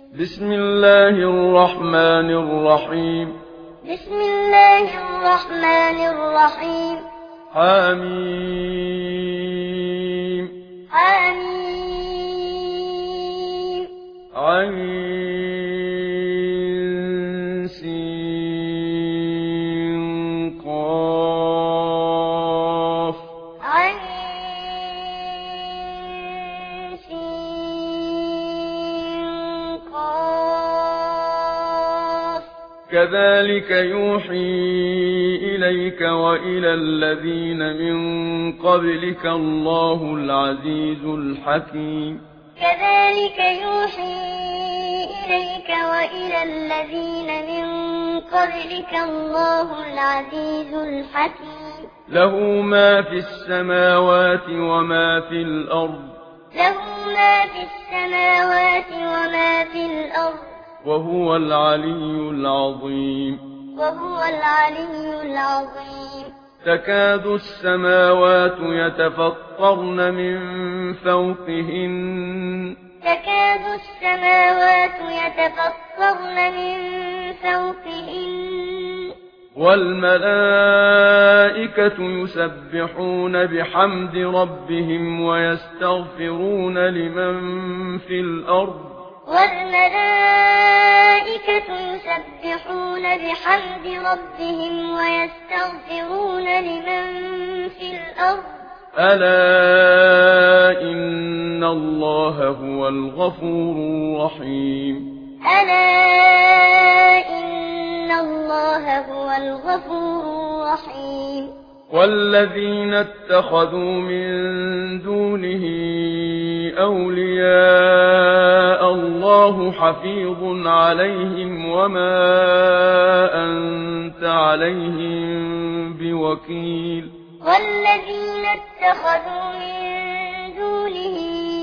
بسم الله الرحمن الرحيم. بسم الله الرحمن الرحيم. حميم. حميم. عين سين قاف. عين سين قاف. كذلك يوحي إليك وإلى الذين من قبلك الله العزيز الحكيم. كذلك يوحي إليك وإلى الذين من قبلك الله العزيز الحكيم. له ما في السماوات وما في الأرض. له ما في السماوات وما في الأرض. وهو العلي العظيم. وهو العلي العظيم. تكاد السماوات يتفطرن من فوقهن. تكاد السماوات يتفطرن من فوقهن. والملائكة يسبحون بحمد ربهم ويستغفرون لمن في الأرض. والملائكة يسبحون بحمد ربهم ويستغفرون لمن في الأرض. ألا إن الله هو الغفور الرحيم. ألا إن الله هو الغفور الرحيم. والذين اتخذوا من دونه أولياء الله حفيظ عليهم وما أنت عليهم بوكيل. والذين اتخذوا من دونه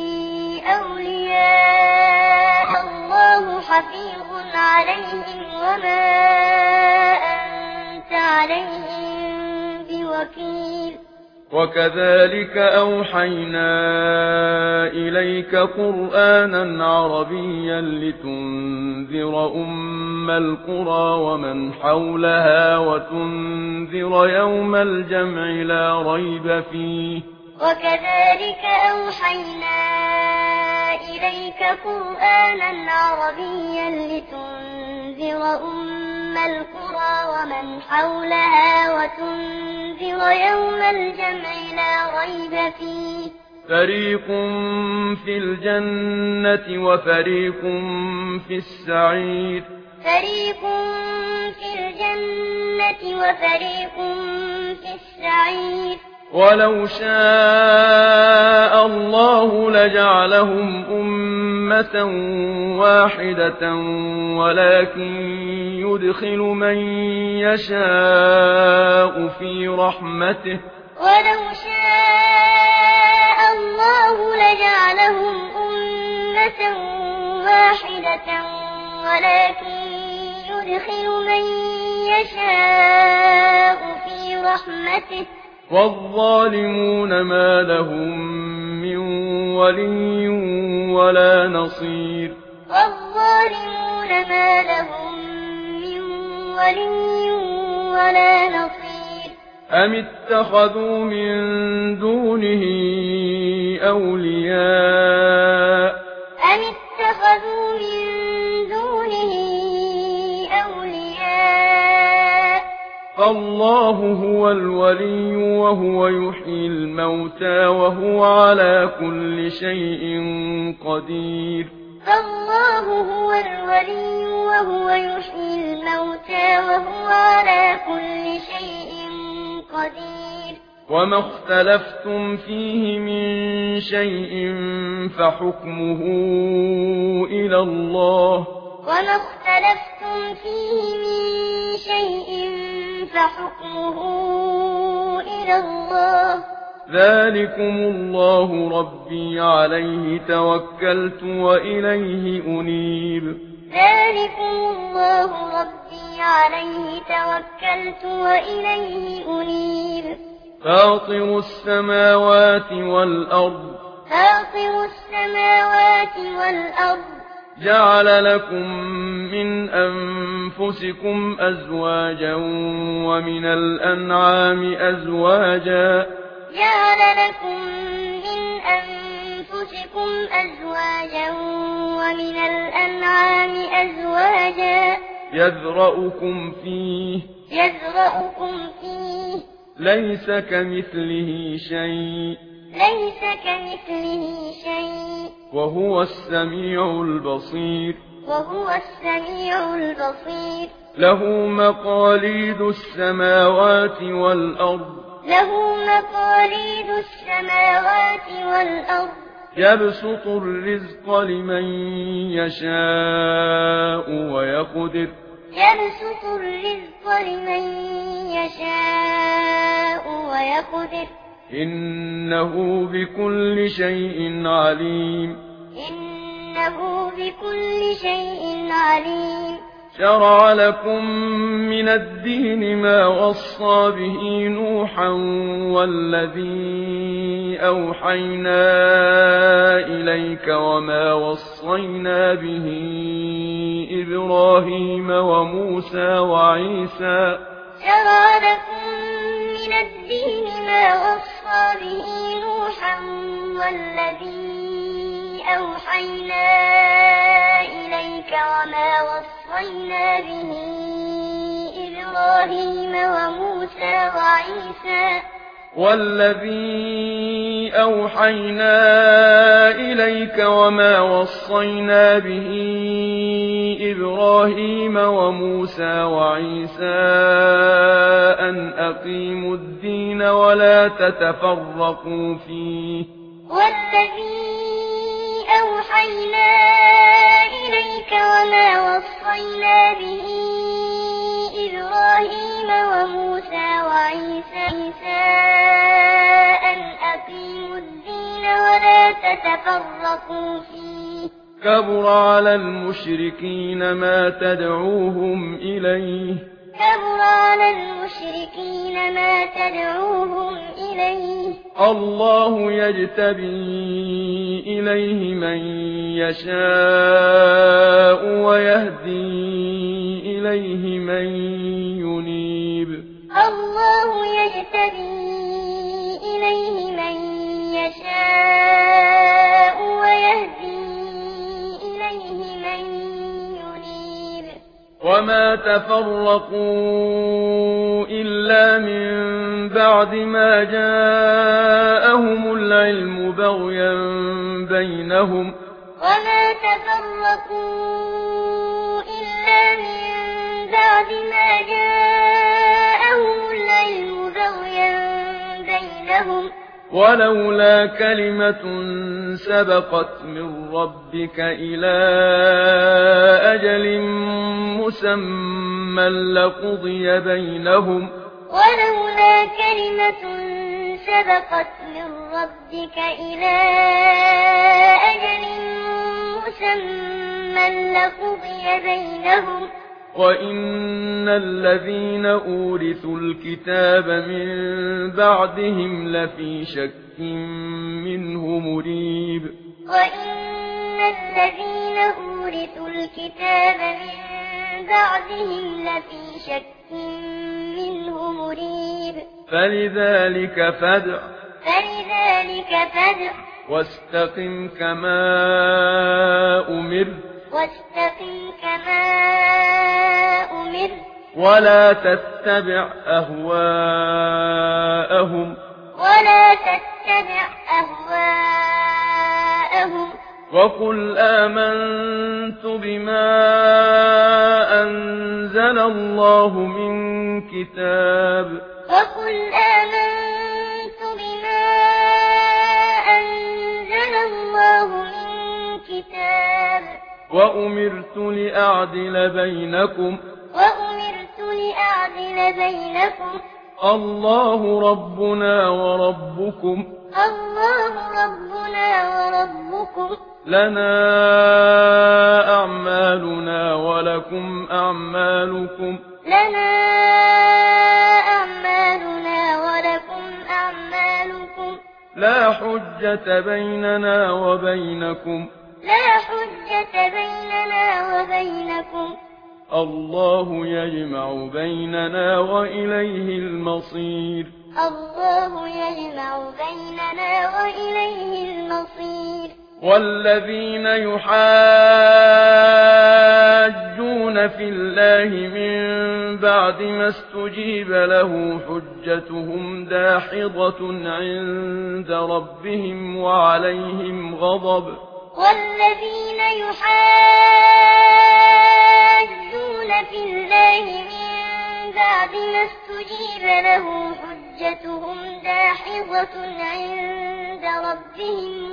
أولياء الله حفيظ عليهم وما أنت عليهم بوكيل. وكذلك أوحينا إليك قرآنا عربيا لتنذر أم القرى ومن حولها وتنذر يوم الجمع لا ريب فيه. وكذلك أوحينا إليك قرآنا عربيا لتنذر أم القرى ومن حولها وتنذر يوم الجمع لا ريب فيه. فريق في الجنة وفريق في السعير. فريق في الجنة وفريق في السعير. ولو شاء الله لجعلهم أمة واحدة ولكن يدخل من يشاء في رحمته. ولو شاء الله لجعلهم أمة واحدة ولكن يدخل من يشاء في رحمته. والظالمون ما لهم من ولي ولا نصير. والظالمون ما لهم من ولي ولا نصير. أم اتخذوا من دونه أولياء. أم اتخذوا من دونه أولياء. فالله هو الولي وهو يحيي الموتى وهو على كل شيء قدير. فالله هو الولي وهو يحيي الموتى وهو على كل شيء قدير. وما اختلفتم فيه من شيء فحكمه إلى الله. وما اختلفتم فيه من شيء فحكمه إلى الله. ذلكم الله ربي عليه توكلت وإليه أنيب. ذلكم الله ربي عليه توكلت وإليه أنيب. فاطر السماوات والأرض. فاطر السماوات والأرض. جعل لكم من أنفسكم أزواجا ومن الأنعام أزواجا يذرأكم فيه ليس كمثله شيء وهو السميع البصير له مقاليد السماوات والأرض يبسط الرزق لمن يشاء ويقدر إنه بكل شيء عليم شرع لكم من الدين ما وصى به نوحا والذي أوحينا إليك وما وصينا به إبراهيم وموسى وعيسى أن أقيموا الدين ولا تتفرقوا فيه كبر على المشركين ما تدعوهم إليه الله يجتبي إليه من يشاء ويهدي إليه من ينيب وما تفرقوا إلا من بعد ما جاءهم العلم بغيا بينهم ولولا كلمة سبقت من ربك إلى أجل مسمى لقضي بينهم وإن الذين أورثوا الكتاب من بعدهم لفي شك منه مريب فلذلك فادع واستقم كما أمرت ولا تتبع أهواءهم وقل آمنت بما أنزل الله من كتاب وأمرت لأعدل بينكم الله ربنا وربكم لنا أعمالنا ولكم أعمالكم لا حجة بيننا وبينكم لا حجة بيننا وبينكم الله يجمع بيننا وإليه المصير الله يجمع بيننا وإليه المصير والذين يحاجون في الله من بعد ما استجيب له حجتهم داحضة عند ربهم وعليهم غضب والذين يحاجون في الله من بعد ما استجيب له حجتهم داحضة عند ربهم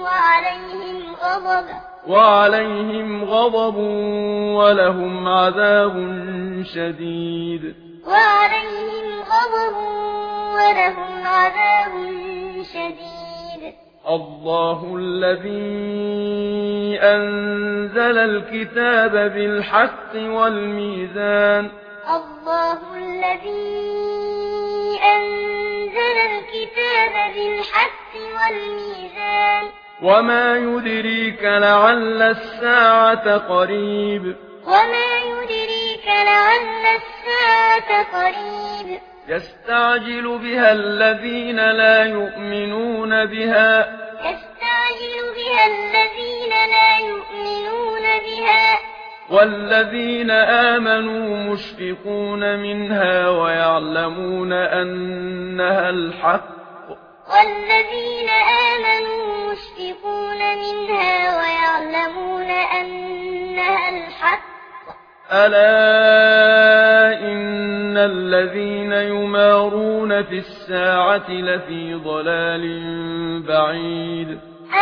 وعليهم غضب ولهم عذاب شديد الله الذي أنزل الكتاب بالحق والميزان الله الذي أنزل الكتاب بالحق والميزان وما يدريك لعل الساعة قريب يستعجل بها الذين لا يؤمنون بها والذين آمنوا مشفقون منها ويعلمون أنها الحق ألا إن الذين يمارون في الساعة لفي ضلال بعيد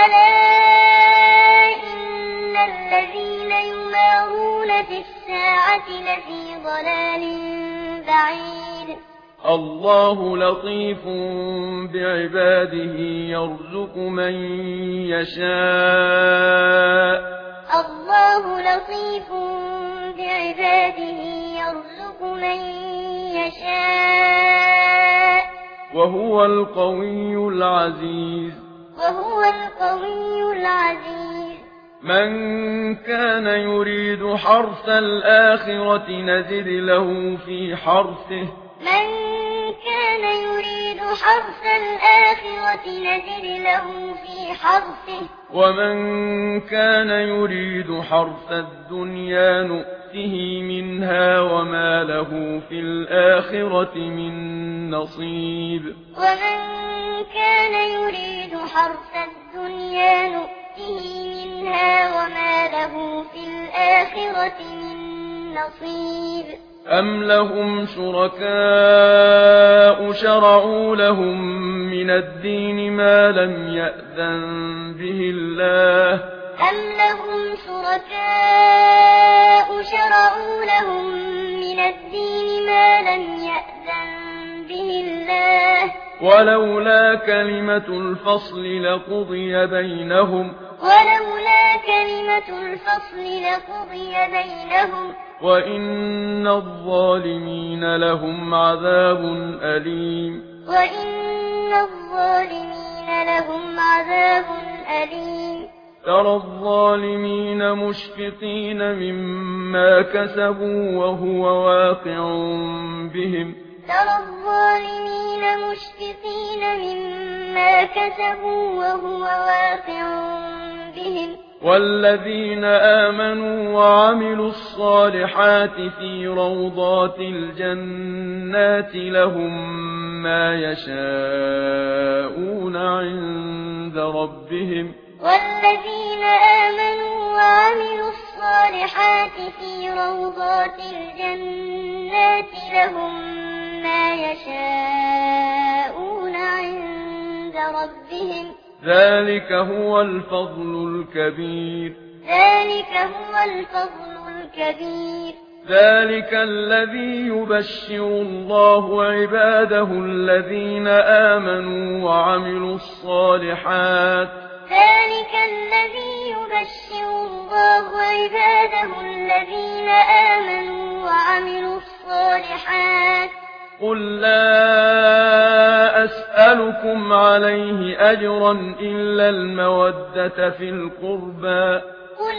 الله لطيف بعباده يرزق من يشاء وهو القوي العزيز من كان يريد حرث الآخرة نزد له في حرثه ومن كان يريد حرث الدنيا نؤته منها وما له في الآخرة من نصيب أم لهم شركاء شرعوا لهم من الدين ما لم يأذن به الله ولولا كلمة الفصل لقضي بينهم وإن الظالمين لهم عذاب أليم ترى الظالمين مشفقين مما كسبوا وهو واقع بهم والذين آمنوا وعملوا الصالحات في روضات الجنات لهم ما يشاءون عند ربهم والذين آمنوا وعملوا الصالحات في روضات الجنات لهم ما يشاءون عند ربهم ذلك هو الفضل الكبير ذلك الذي يبشر الله عباده الذين آمنوا وعملوا الصالحات قل لا أسألكم عليه أجرا إلا المودة في القربى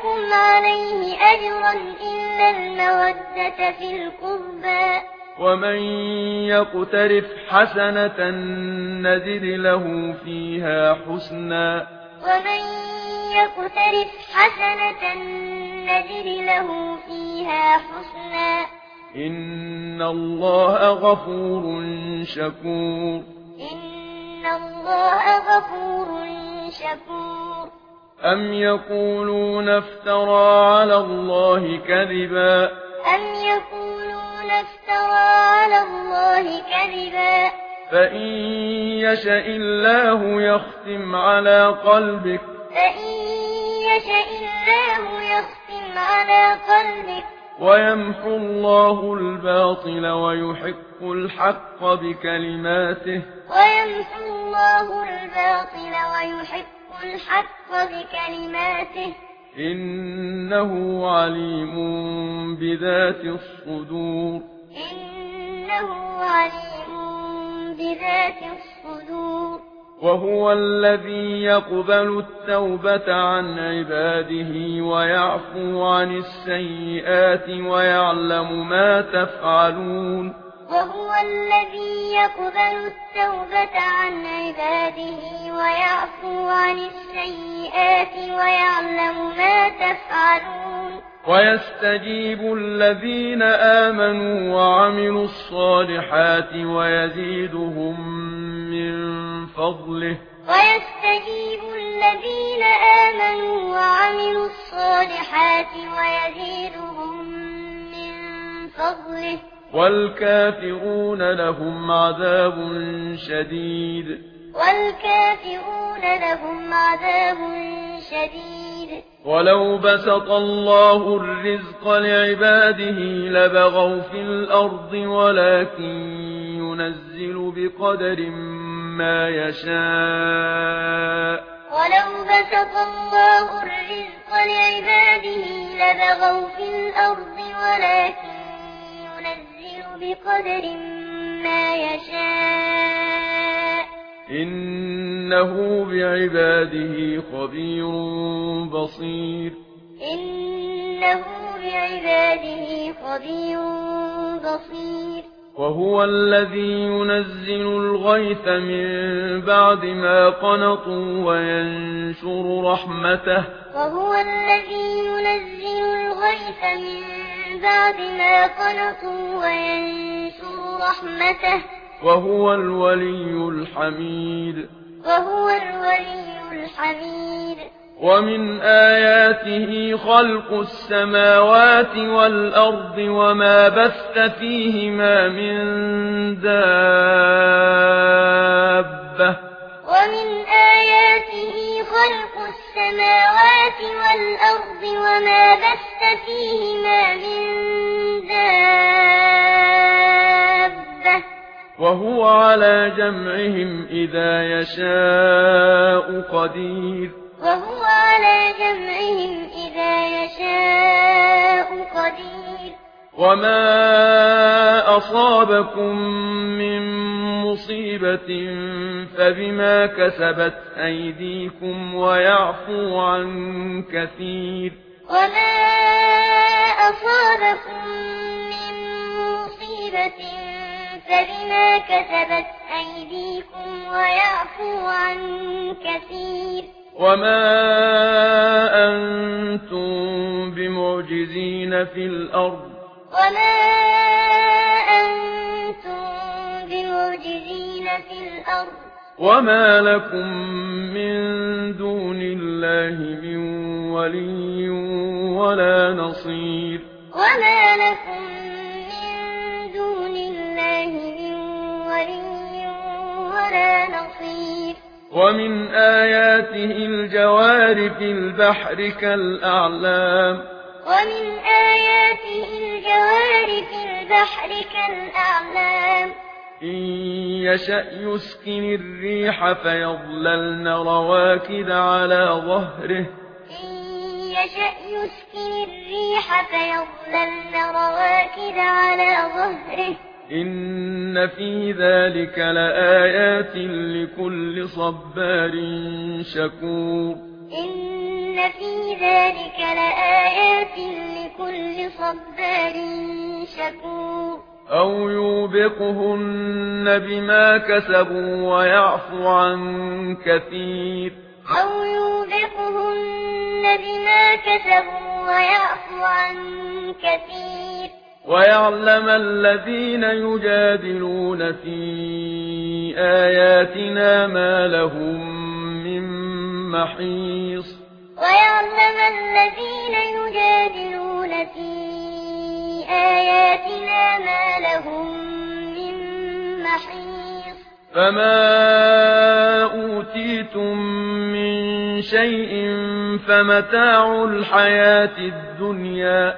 أسألكم عليه أجرا إلا المودة في القربى ومن يقترف حسنة نزد له فيها حسنا ومن يقترف حسنة نزد له فيها حسنا إن الله غفور شكور إن الله غفور شكور أم يقولون افترى على الله كذبا أم يقولون افترى على الله كذبا فإن يشأ الله يختم على قلبك فإن يشأ الله يختم على قلبك ويمحو الله الباطل ويحق الحق بكلماته ويمحو الله الباطل ويحق الحق بكلماته إنه عليم بذات الصدور إنه عليم بذات الصدور وهو الذي يقبل التوبة عن عباده ويعفو عن السيئات ويعلم ما تفعلون وهو الذي يقبل التوبة عن عباده ويعفو عن السيئات ويعلم ما تفعلون ويستجيب الذين آمنوا وعملوا الصالحات ويزيدهم من فضله ويستجيب الذين آمنوا وعملوا الصالحات ويزيدهم من فضله والكافرون لهم عذاب شديد والكافرون لهم عذاب شديد ولو بسط الله الرزق لعباده لبغوا في الأرض ولكن ينزل بقدر ما يشاء ولو بسط الله الرزق لعباده لبغوا في الأرض ولكن ينزل بقدر ما يشاء إنه بعباده خبير بصير إنه بعباده خبير بصير وهو الذي ينزل الغيث من بعد ما قنطوا وينشر رحمته وهو الذي ينزل الغيث من بعد ما قنطوا وينشر رحمته وهو الولي الحميد وهو الولي الحميد ومن آياته خلق السماوات والأرض وما بث فيهما من دابة ومن آياته خلق السماوات والأرض وما بث فيهما من دابة وهو على جمعهم إذا يشاء قدير وهو على جمعهم إذا يشاء قدير وما أصابكم من مصيبة فبما كسبت أيديكم ويعفو عن كثير وما أصابكم من مصيبة فبما كسبت أيديكم ويعفو عن كثير وما أنتم بمعجزين في الأرض وما أنتم بمعجزين في الأرض وما لكم من دون الله من ولي ولا نصير وما لكم من دون الله من ولي ولا نصير ومن آياته الجوار في البحر كالأعلام ومن آياته الجوار في البحر كالأعلام إن يشأ يسكن الريح فيظللن رواكد على ظهره إن يشأ يسكن الريح فيظللن رواكد على ظهره إن في ذلك لآيات لكل صبار شكور إن إن في ذلك لآيات لكل صبار شكور أو يوبقهن بما كسبوا ويعفو عن كثير أو يوبقهن بما كسبوا ويعفو عن كثير ويعلم الذين يجادلون في آياتنا ما لهم من محيص ويعلم الذين يجادلون في آياتنا ما لهم من محيص فما أوتيتم من شيء فمتاع الحياة الدنيا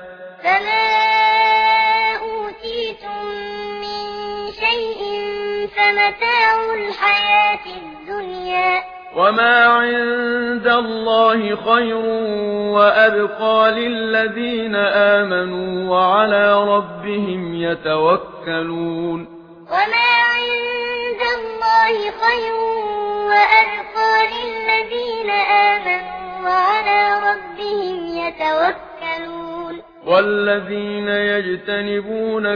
فمتاع الحياة الدنيا وما عند الله خير وأبقى للذين آمنوا وعلى ربهم يتوكلون وما عند الله خير وأبقى للذين آمنوا وعلى ربهم يتوكلون والذين يجتنبون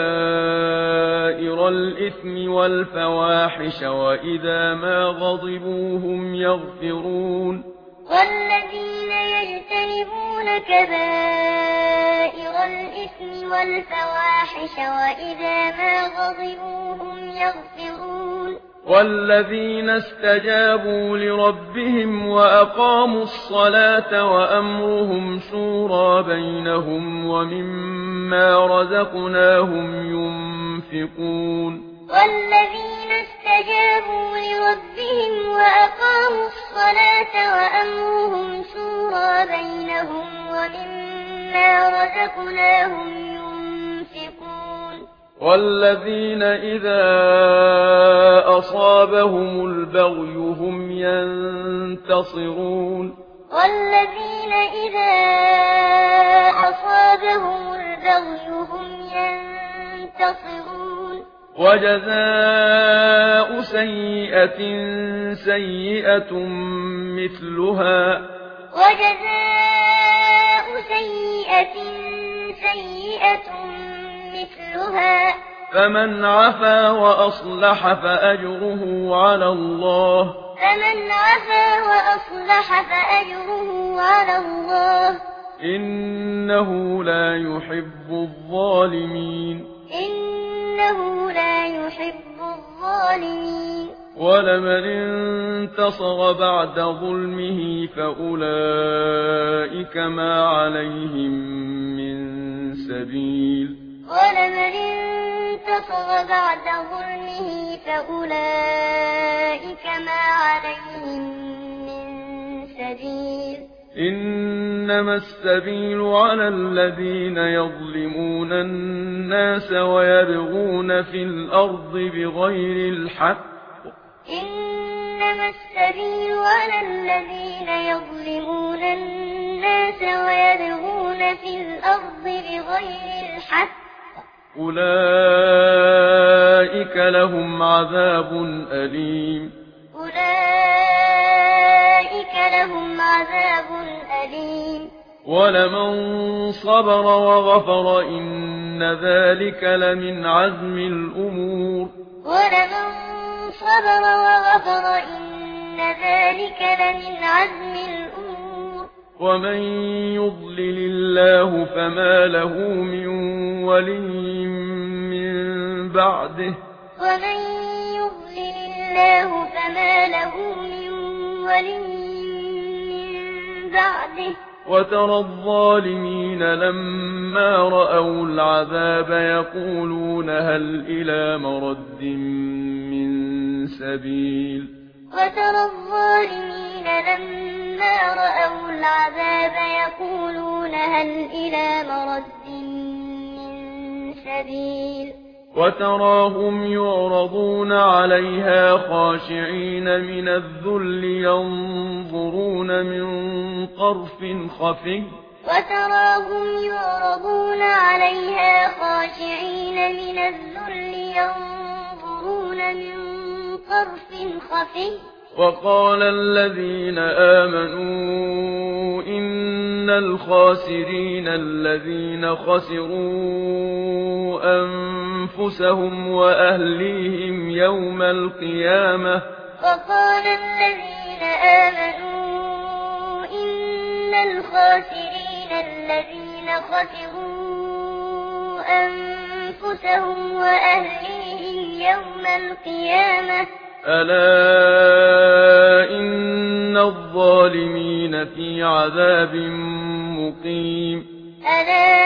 كبائر الإثم والفواحش وإذا ما غضبوا هم يغفرون والذين يجتنبون كبائر الإثم والفواحش وإذا ما غضبوا هم يغفرون والذين استجابوا لربهم وأقاموا الصلاة وأمرهم شورى بينهم ومما رزقناهم ينفقون والذين استجابوا لربهم وأقاموا الصلاة وأمرهم شورى بينهم ومما رزقناهم ينفقون والذين إذا أصابهم البغي هم ينتصرون والذين إذا أصابهم البغي هم ينتصرون وجزاء سيئة سيئة مثلها وجزاء سيئة سيئة مثلها فمن عفا وأصلح فأجره على الله فمن عفا وأصلح فأجره على الله إنه لا يحب الظالمين إنه لا يحب الظالمين ولمن انتصر بعد ظلمه فأولئك ما عليهم من سبيل ولمن انتصر بعد ظلمه فأولئك ما عليهم من سبيل إنما السبيل على الذين يظلمون الناس ويبغون في الأرض بغير الحق إنما السبيل على الذين يظلمون الناس ويبغون في الأرض بغير الحق أولئك لهم عذاب أليم أولئك لهم عذاب أليم ولمن صبر وغفر إن ذلك لمن عزم الأمور ولمن صبر وغفر إن ذلك لمن عزم الأمور ومن يضلل الله فما له من ولي من بعده ومن يضلل الله فما له من ولي من بعده وترى الظالمين لما رأوا العذاب يقولون هل إلى مرد من سبيل وترى الظالمين لما رأوا العذاب يقولون هل إلى مرد من سبيل وتراهم يعرضون عليها خاشعين من الذل ينظرون من طرف خفي وتراهم يعرضون عليها خاشعين من الذل ينظرون من طرف خفي وقال الذين آمنوا إن الخاسرين الذين خسروا أنفسهم وأهليهم يوم القيامة. وقال الذين آمنوا إن الخاسرين الذين خسروا أنفسهم وأهليهم يوم القيامة. ألا إن الظالمين في عذاب مقيم. ألا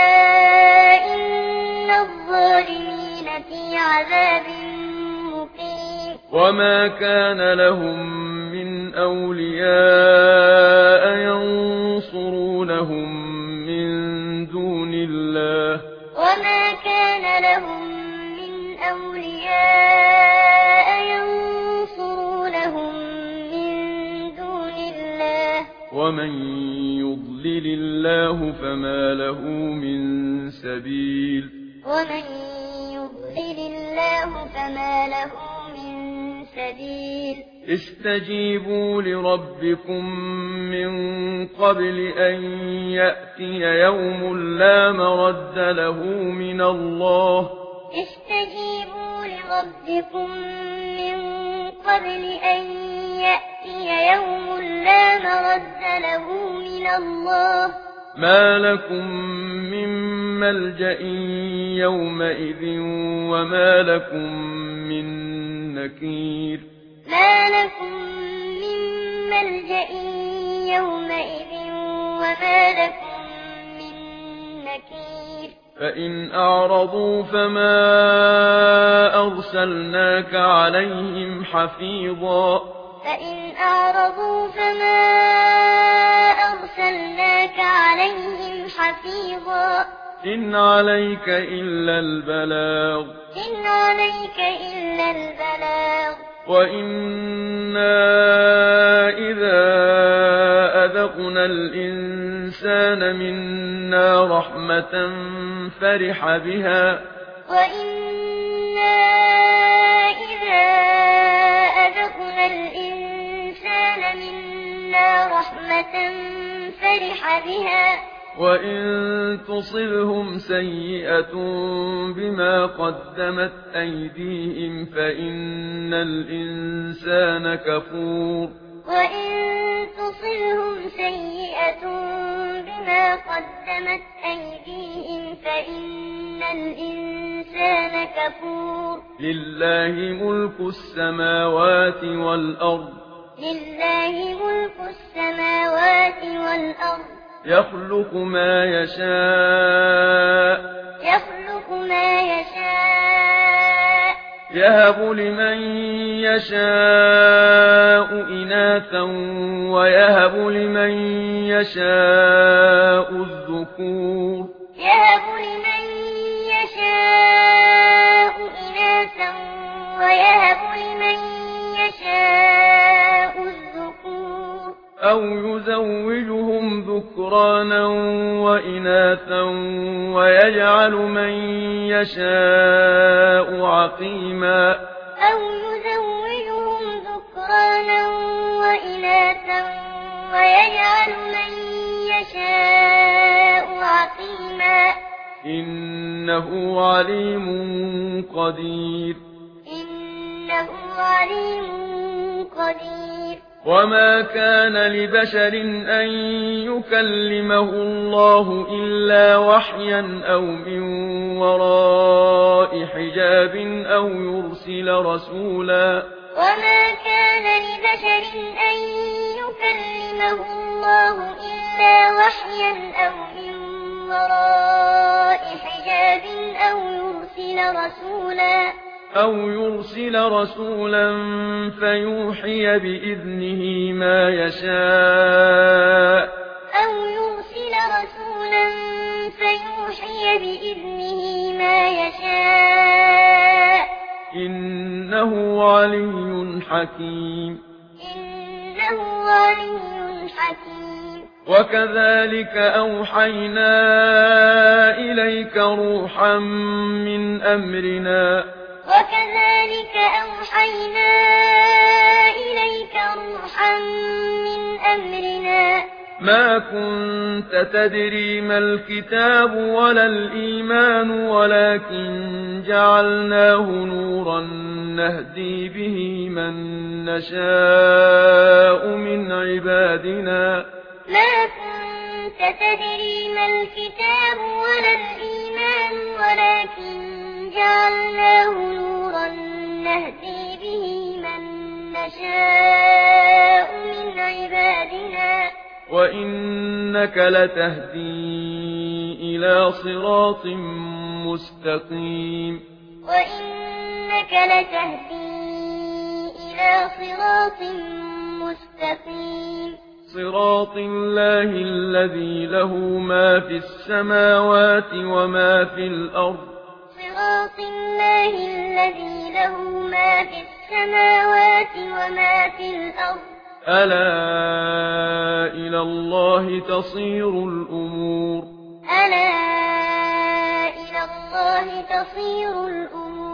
إن الظالمين في عذاب مقيم. وما كان لهم من أولياء ينصرونهم من دون الله. وما كان لهم من أولياء ينصرونهم من دون الله. ومن يضلل الله فما له من سبيل. ومن يضلل الله فما له من سبيل. استجيبوا لربكم من قبل أن يأتي يوم لا مرد له من الله. استجيبوا لربكم من قبل أن يأتي يوم لا مرد له من الله. ما لكم من ملجأ يومئذ وما لكم من نكير. ما لكم من ملجأ يومئذ وما لكم من نكير. فإن أعرضوا فما أرسلناك عليهم حفيظا. فإن أعرضوا فما أرسلناك عليهم حفيظا. إن عليك إلا البلاغ. إن عليك إلا البلاغ. وإنا إذا أذقنا الإنسان منا رحمة فرح بها. وإنا إذا أذقنا الإنسان منا رحمة فرح بها. وإن تصبهم سيئة بما قدمت أيديهم فإن الإنسان كفور. وإن تصبهم سيئة بما قدمت أيديهم فإن الإنسان كفور. لله ملك السماوات والأرض. لله ملك السماوات والأرض. يخلق ما يشاء. يخلق ما يشاء. يهب لمن يشاء إناثا ويهب لمن يشاء الذكور. يهب لمن يشاء إناثا ويهب لمن يشاء الذكور. أو يزوجهم ذكرانا وإناثا ويجعل من يشاء عقيما. أو يزوجهم ذكرانا وإناثا ويجعل من يشاء عقيما. إنه عليم قدير. إنه عليم قدير. وما كان لبشر أن يكلمه الله إلا وحيا أو من وراء حجاب أو يرسل رسولا. وما كان لبشر أن يكلمه الله إلا وحيا أو من وراء حجاب أو يرسل رسولا فيوحي بإذنه ما يشاء. أو يرسل رسولا فيوحي بإذنه ما يشاء. إنه علي حكيم. إنه علي حكيم. وكذلك أوحينا إليك روحا من أمرنا. وكذلك أوحينا إليك روحا من أمرنا ما كنت تدري ما الكتاب ولا الإيمان ولكن جعلناه نورا نهدي به من نشاء من عبادنا ما كنت تدري ما الكتاب ولا الإيمان ولكن جعلناه نورا نهدي به من نشاء من عبادنا وإنك لتهدي إلى صراط مستقيم وإنك لتهدي إلى صراط مستقيم صراط الله الذي له ما في السماوات وما في الأرض صراط الله الذي له ما في السماوات وما في الأرض ألا إلى الله تصير الأمور ألا إلى الله تصير الأمور